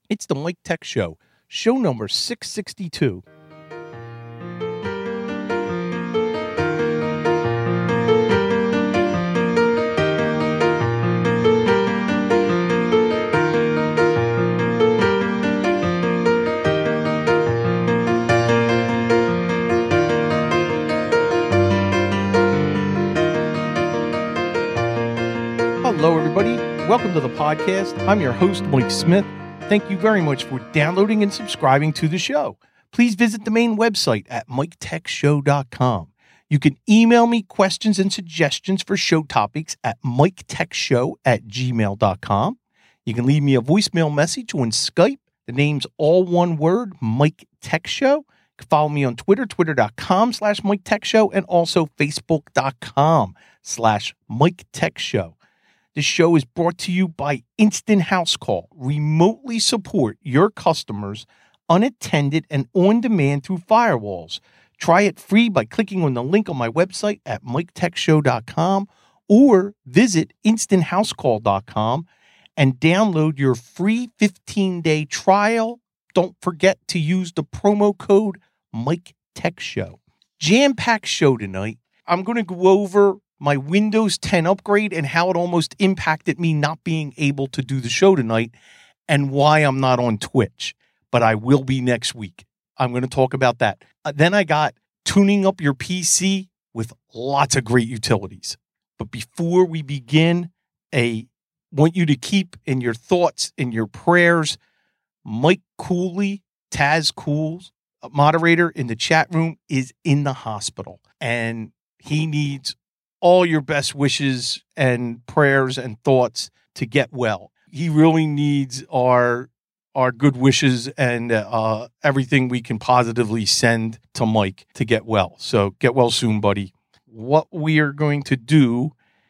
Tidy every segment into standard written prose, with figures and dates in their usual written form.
It's the Mike Tech Show, show number 662. Hello, everybody. Welcome to the podcast. I'm your host, Mike Smith. Thank you very much for downloading and subscribing to the show. Please visit the main website at miketechshow.com. You can email me questions and suggestions for show topics at miketechshow@gmail.com. You can leave me a voicemail message on Skype. The name's all one word, Mike Tech Show. You can follow me on Twitter, twitter.com/Mike Tech Show, and also facebook.com/Mike Tech Show. This show is brought to you by Instant House Call. Remotely support your customers unattended and on demand through firewalls. Try it free by clicking on the link on my website at miketechshow.com or visit instanthousecall.com and download your free 15-day trial. Don't forget to use the promo code MikeTechShow. Jam-packed show tonight. I'm going to go over my Windows 10 upgrade and how it almost impacted me not being able to do the show tonight and why I'm not on Twitch, but I will be next week. I'm going to talk about that. Then I got tuning up your PC with lots of great utilities. But before we begin, I want you to keep in your thoughts, in your prayers, Mike Cooley, Taz Cools, a moderator in the chat room, is in the hospital and he needs all your best wishes and prayers and thoughts to get well. He really needs our good wishes and everything we can positively send to Mike to get well. So get well soon, buddy. What we are going to do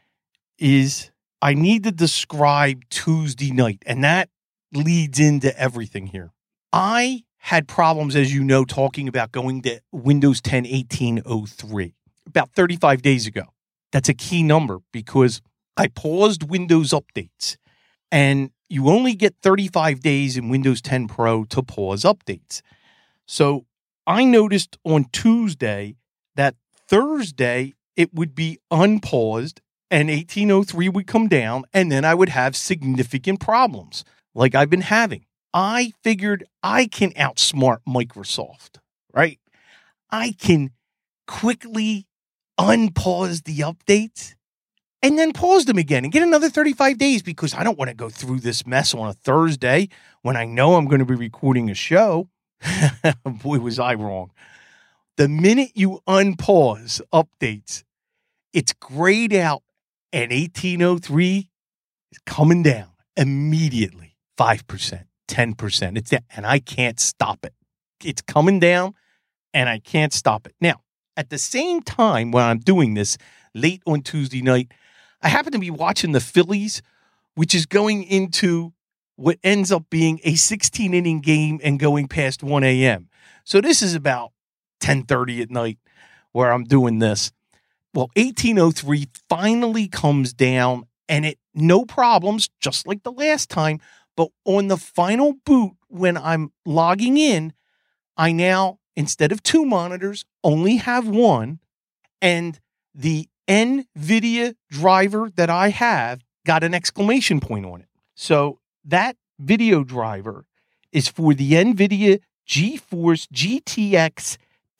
is I need to describe Tuesday night, and that leads into everything here. I had problems, as you know, talking about going to Windows 10 1803 about 35 days ago. That's a key number because I paused Windows updates, and you only get 35 days in Windows 10 Pro to pause updates. So I noticed on Tuesday that Thursday it would be unpaused and 1803 would come down, and then I would have significant problems like I've been having. I figured I can outsmart Microsoft, right? I can quickly unpause the updates and then pause them again and get another 35 days because I don't want to go through this mess on a Thursday when I know I'm going to be recording a show. Boy, was I wrong. The minute you unpause updates, it's grayed out and 1803 is coming down immediately. 5%, 10%. It's that, and I can't stop it. It's coming down and I can't stop it. Now, at the same time, when I'm doing this late on Tuesday night, I happen to be watching the Phillies, which is going into what ends up being a 16-inning game and going past 1 a.m. So this is about 10:30 at night where I'm doing this. Well, 1803 finally comes down, and it no problems, just like the last time. But on the final boot, when I'm logging in, I now, instead of two monitors, only have one, and the NVIDIA driver that I have got an exclamation point on it. So that video driver is for the NVIDIA GeForce GTX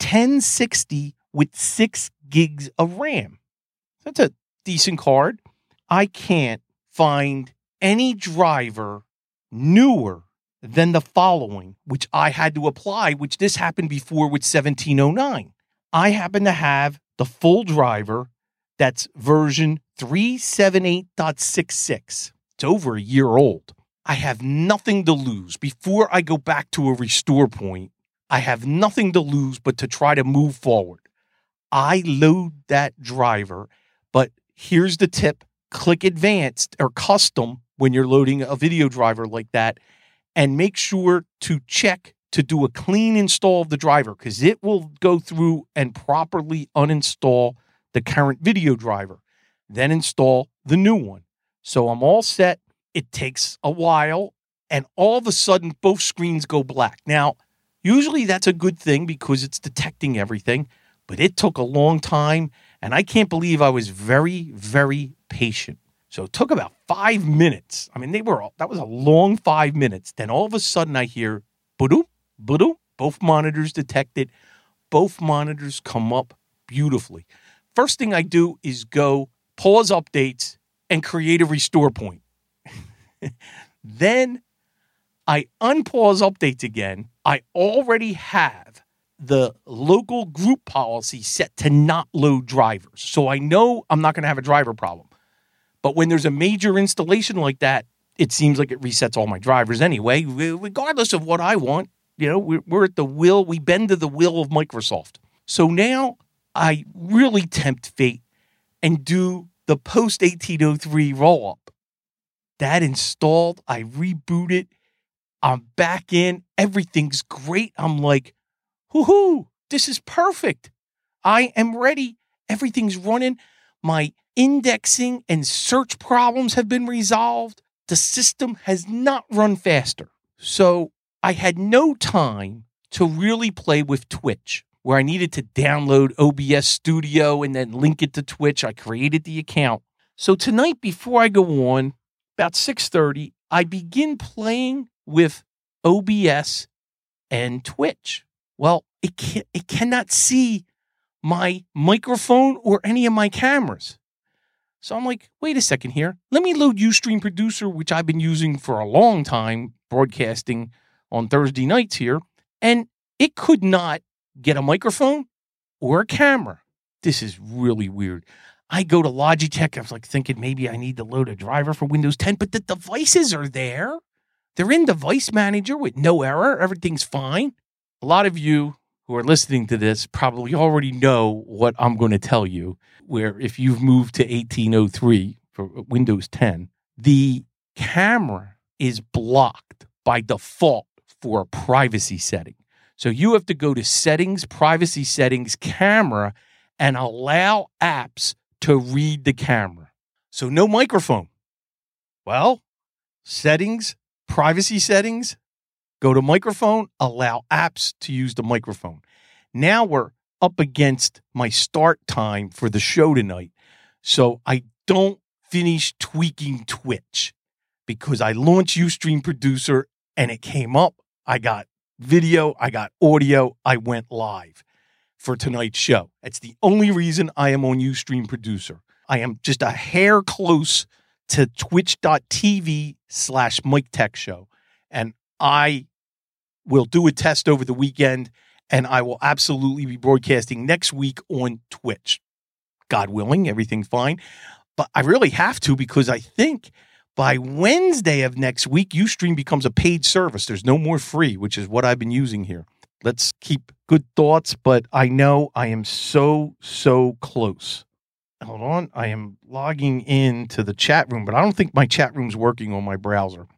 1060 with 6 gigs of RAM. That's a decent card. I can't find any driver newer than the following, which I had to apply, which this happened before with 1709. I happen to have the full driver that's version 378.66. It's over a year old. I have nothing to lose. Before I go back to a restore point, I have nothing to lose but to try to move forward. I load that driver, but here's the tip. Click advanced or custom when you're loading a video driver like that, and make sure to check to do a clean install of the driver because it will go through and properly uninstall the current video driver, then install the new one. So I'm all set. It takes a while. and all of a sudden both screens go black. Now, usually that's a good thing because it's detecting everything, but it took a long time, and I can't believe I was very, very patient. So it took about 5 minutes. I mean, that was a long 5 minutes. Then all of a sudden I hear, boodoo, boodoo, both monitors detected. Both monitors come up beautifully. First thing I do is go pause updates and create a restore point. Then I unpause updates again. I already have the local group policy set to not load drivers. So I know I'm not going to have a driver problem. But when there's a major installation like that, it seems like it resets all my drivers anyway, regardless of what I want. You know, we're at the will, we bend to the will of Microsoft. So now I really tempt fate and do the post 1803 roll-up. That installed, I reboot it, I'm back in, everything's great. I'm like, woohoo, this is perfect. I am ready. Everything's running. My indexing and search problems have been resolved. The system has not run faster. So I had no time to really play with Twitch, where I needed to download OBS Studio and then link it to Twitch. I created the account. So tonight, before I go on, about 6:30, I begin playing with OBS and Twitch. Well, it cannot see my microphone or any of my cameras. So I'm like, wait a second here. Let me load Ustream Producer, which I've been using for a long time, broadcasting on Thursday nights here. And it could not get a microphone or a camera. This is really weird. I go to Logitech. I was like thinking maybe I need to load a driver for Windows 10, but the devices are there. They're in Device Manager with no error. Everything's fine. A lot of you who are listening to this probably already know what I'm going to tell you, where if you've moved to 1803 for Windows 10, the camera is blocked by default for a privacy setting. So you have to go to Settings, Privacy Settings, Camera, and allow apps to read the camera. So no microphone. Well, Settings, Privacy Settings, go to microphone, allow apps to use the microphone. Now we're up against my start time for the show tonight. So I don't finish tweaking Twitch because I launched Ustream Producer and it came up. I got video, I got audio, I went live for tonight's show. That's the only reason I am on Ustream Producer. I am just a hair close to twitch.tv/Mike Tech Show. And I will do a test over the weekend, and I will absolutely be broadcasting next week on Twitch. God willing, everything fine. But I really have to because I think by Wednesday of next week, Ustream becomes a paid service. There's no more free, which is what I've been using here. Let's keep good thoughts, but I know I am so close. Hold on. I am logging into the chat room, but I don't think my chat room's working on my browser.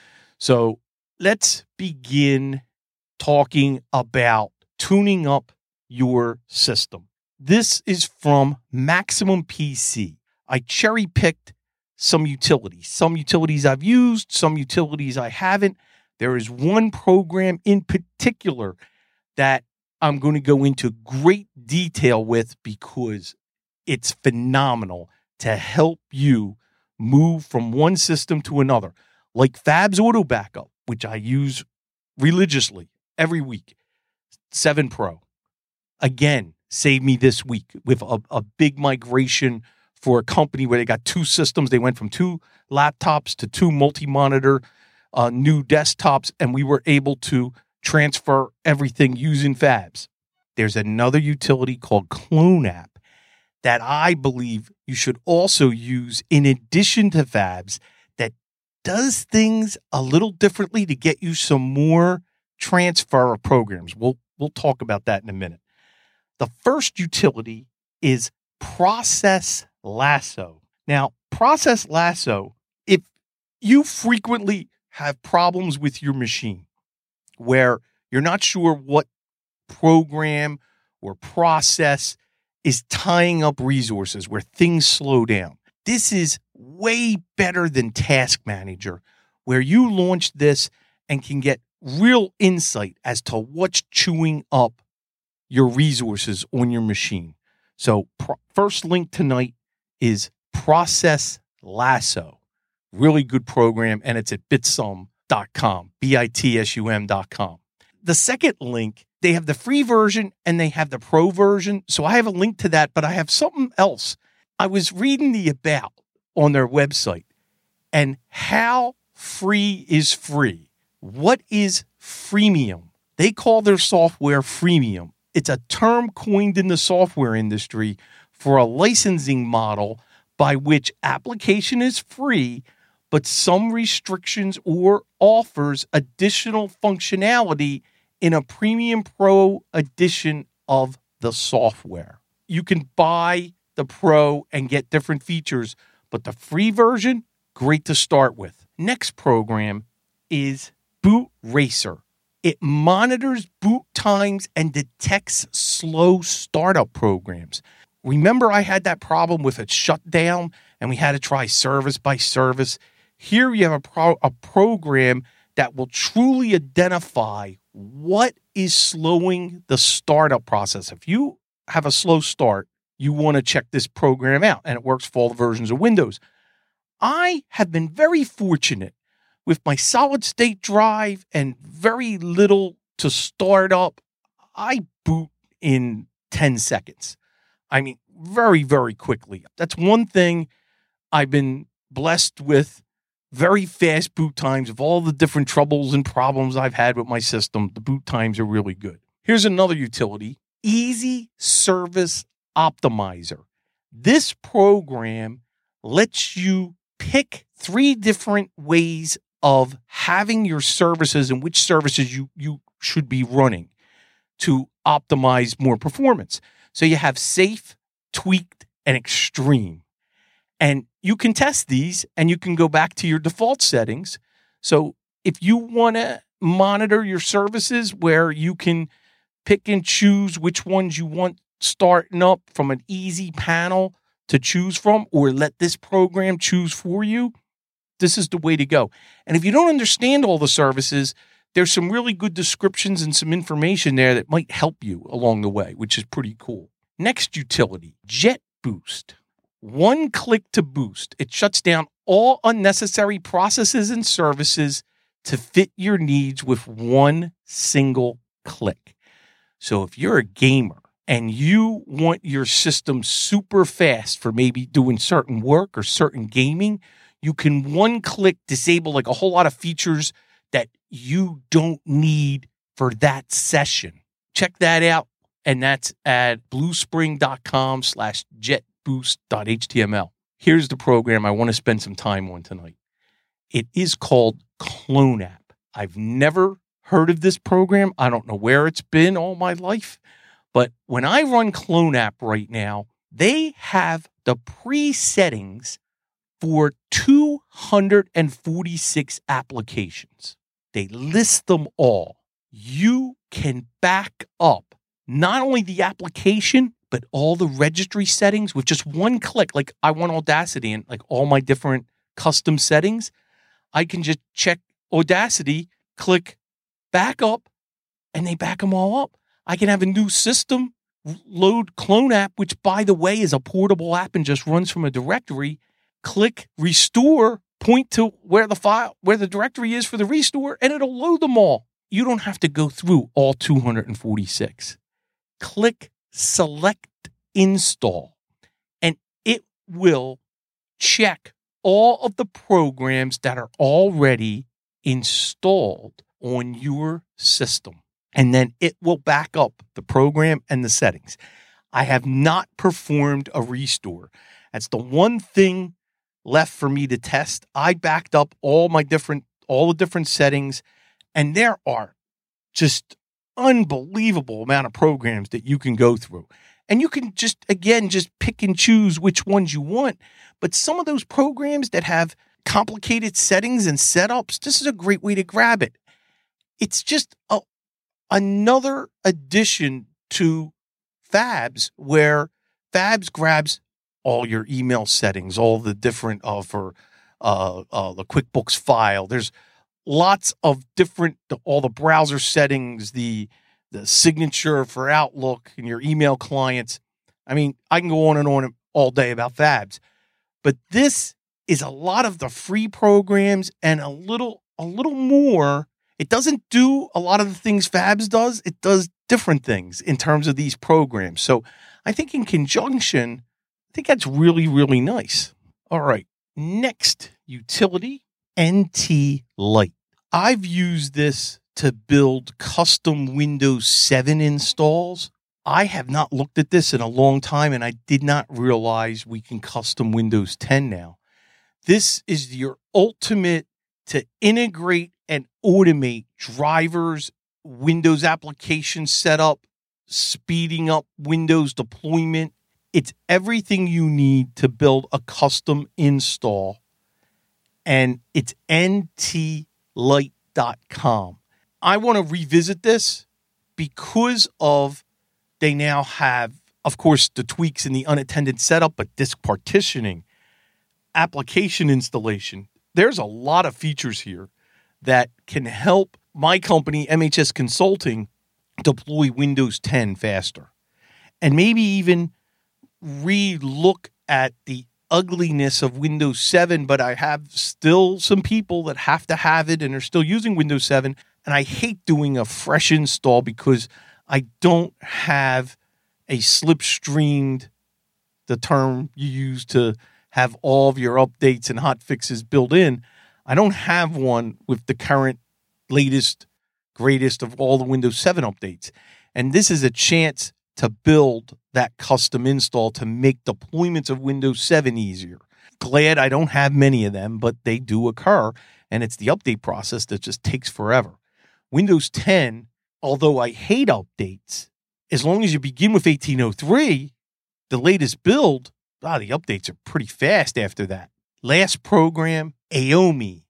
So let's begin talking about tuning up your system. This is from Maximum PC. I cherry-picked some utilities. Some utilities I've used, some utilities I haven't. There is one program in particular that I'm going to go into great detail with because it's phenomenal to help you move from one system to another. Like Fabs Auto Backup, which I use religiously every week. 7 Pro. Again, saved me this week with a big migration for a company where they got 2 systems. They went from 2 laptops to 2 multi-monitor new desktops, and we were able to transfer everything using Fabs. There's another utility called Clone App that I believe you should also use in addition to Fabs that does things a little differently to get you some more transfer of programs. We'll talk about that in a minute. The first utility is Process Lasso. Now, Process Lasso, if you frequently have problems with your machine where you're not sure what program or process is tying up resources, where things slow down, this is way better than Task Manager, where you launch this and can get real insight as to what's chewing up your resources on your machine. So first link tonight is Process Lasso. Really good program, and it's at bitsum.com, BITSUM.com. The second link, they have the free version and they have the pro version. So I have a link to that, but I have something else. I was reading the about on their website and how free is free. What is freemium? They call their software freemium. It's a term coined in the software industry for a licensing model by which application is free, but some restrictions or offers additional functionality in a premium pro edition of the software. You can buy the pro and get different features, but the free version, great to start with. Next program is Boot Racer. It monitors boot times and detects slow startup programs. Remember, I had that problem with a shutdown and we had to try service by service. Here you have a program that will truly identify what is slowing the startup process. If you have a slow start, you want to check this program out, and it works for all the versions of Windows. I have been very fortunate with my solid state drive and very little to start up. I boot in 10 seconds. I mean, very, very quickly. That's one thing I've been blessed with. Very fast boot times. Of all the different troubles and problems I've had with my system, the boot times are really good. Here's another utility, Easy Service Optimizer. This program lets you pick 3 different ways of having your services and which services you should be running to optimize more performance. So you have safe, tweaked, and extreme. And you can test these and you can go back to your default settings. So if you want to monitor your services where you can pick and choose which ones you want starting up from an easy panel to choose from, or let this program choose for you, this is the way to go. And if you don't understand all the services, there's some really good descriptions and some information there that might help you along the way, which is pretty cool. Next utility, JetBoost. One click to boost. It shuts down all unnecessary processes and services to fit your needs with one single click. So if you're a gamer and you want your system super fast for maybe doing certain work or certain gaming, you can one click disable like a whole lot of features that you don't need for that session. Check that out. And that's at bluespring.com/jetboost.html. Here's the program I want to spend some time on tonight. It is called CloneApp. I've never heard of this program. I don't know where it's been all my life. But when I run CloneApp right now, they have the pre-settings for 246 applications. They list them all. You can back up not only the application, but all the registry settings with just one click. Like I want Audacity and like all my different custom settings. I can just check Audacity, click back up, and they back them all up. I can have a new system, load CloneApp, which by the way is a portable app and just runs from a directory. Click restore, point to where the directory is for the restore, and it'll load them all. You don't have to go through all 246. Click select install, and it will check all of the programs that are already installed on your system. And then it will back up the program and the settings. I have not performed a restore. That's the one thing left for me to test. I backed up all the different settings, and there are just unbelievable amount of programs that you can go through. And you can just pick and choose which ones you want. But some of those programs that have complicated settings and setups, this is a great way to grab it. It's just another addition to Fabs, where Fabs grabs all your email settings, all the different for the QuickBooks file. There's lots of different, all the browser settings, the signature for Outlook and your email clients. I mean, I can go on and on all day about Fabs, but this is a lot of the free programs and a little more. It doesn't do a lot of the things Fabs does. It does different things in terms of these programs. So I think in conjunction, I think that's really, really nice. All right. Next utility, NT Lite. I've used this to build custom Windows 7 installs. I have not looked at this in a long time, and I did not realize we can custom Windows 10 now. This is your ultimate to integrate and automate drivers, Windows application setup, speeding up Windows deployment. It's everything you need to build a custom install, and it's ntlite.com. I want to revisit this because of they now have, of course, the tweaks in the unattended setup, but disk partitioning, application installation. There's a lot of features here that can help my company, MHS Consulting, deploy Windows 10 faster. And maybe even re-look at the ugliness of Windows 7, but I have still some people that have to have it and are still using Windows 7. And I hate doing a fresh install because I don't have a slipstreamed, the term you use to have all of your updates and hot fixes built in. I don't have one with the current latest, greatest of all the Windows 7 updates. And this is a chance to build that custom install to make deployments of Windows 7 easier. Glad I don't have many of them, but they do occur, and it's the update process that just takes forever. Windows 10, although I hate updates, as long as you begin with 1803, the latest build, the updates are pretty fast after that. Last program, Aomei,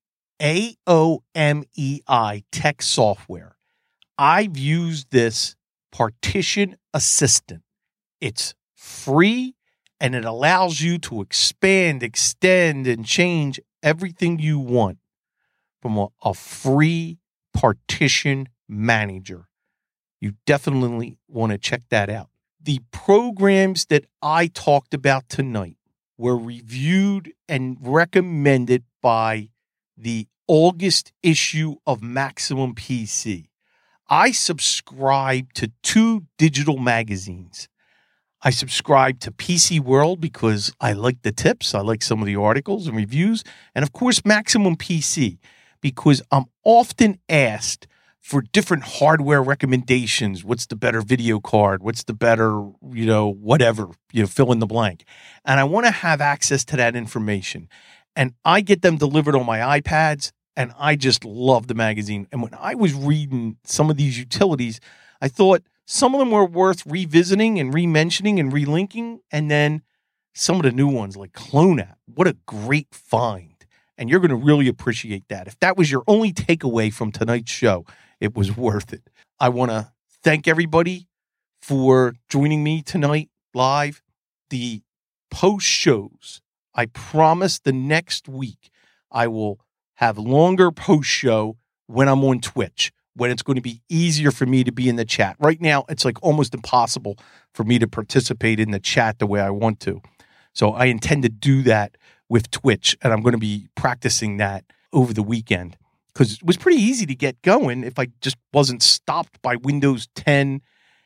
AOMEI Tech Software. I've used this Partition Assistant. It's free and it allows you to expand, extend, and change everything you want from a free partition manager. You definitely want to check that out. The programs that I talked about tonight were reviewed and recommended by the August issue of Maximum PC. I subscribe to 2 digital magazines. I subscribe to PC World because I like the tips. I like some of the articles and reviews. And of course, Maximum PC, because I'm often asked for different hardware recommendations. What's the better video card? What's the better, whatever, fill in the blank. And I want to have access to that information. And I get them delivered on my iPads, and I just love the magazine. And when I was reading some of these utilities, I thought some of them were worth revisiting and re-mentioning and relinking. And then some of the new ones like CloneApp. What a great find. And you're going to really appreciate that. If that was your only takeaway from tonight's show, it was worth it. I want to thank everybody for joining me tonight live. The post shows, I promise the next week I will have longer post show when I'm on Twitch, when it's going to be easier for me to be in the chat. Right now, it's like almost impossible for me to participate in the chat the way I want to. So I intend to do that with Twitch, and I'm going to be practicing that over the weekend because it was pretty easy to get going if I just wasn't stopped by Windows 10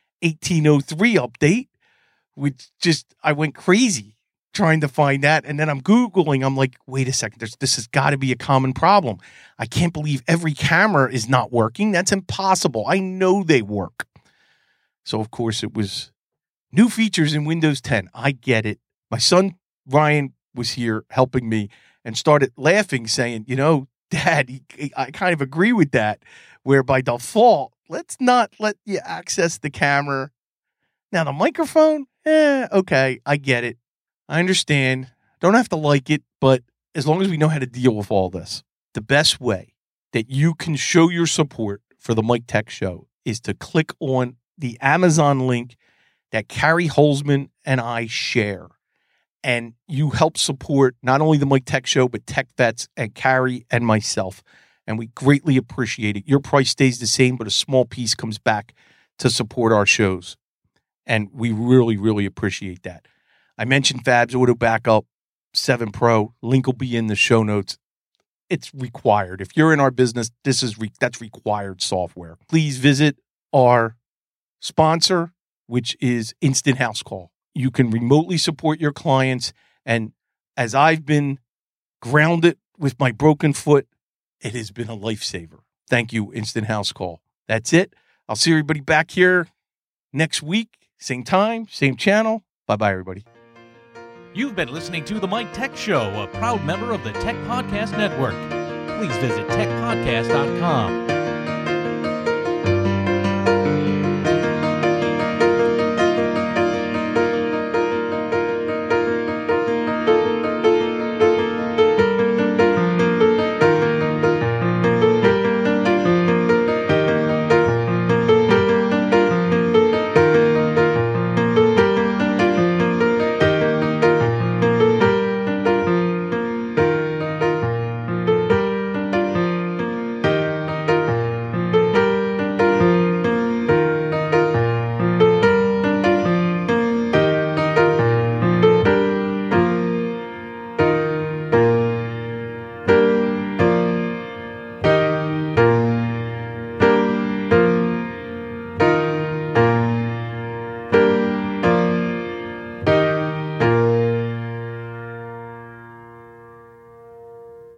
1803 update, which I went crazy trying to find that. And then I'm Googling. I'm like, wait a second, this has got to be a common problem. I can't believe every camera is not working. That's impossible. I know they work. So, of course, it was new features in Windows 10. I get it. My son, Ryan, was here helping me and started laughing, saying, Dad, I kind of agree with that, where by default, let's not let you access the camera. Now, the microphone, okay, I get it. I understand. Don't have to like it, but as long as we know how to deal with all this, the best way that you can show your support for the Mike Tech Show is to click on the Amazon link that Carrie Holzman and I share. And you help support not only the Mike Tech Show, but Tech Vets and Carrie and myself. And we greatly appreciate it. Your price stays the same, but a small piece comes back to support our shows. And we really, really appreciate that. I mentioned Fabs Auto Backup 7 Pro. Link will be in the show notes. It's required. If you're in our business, that's required software. Please visit our sponsor, which is Instant House Call. You can remotely support your clients. And as I've been grounded with my broken foot, it has been a lifesaver. Thank you, Instant House Call. That's it. I'll see everybody back here next week. Same time, same channel. Bye-bye, everybody. You've been listening to The Mike Tech Show, a proud member of the Tech Podcast Network. Please visit techpodcast.com.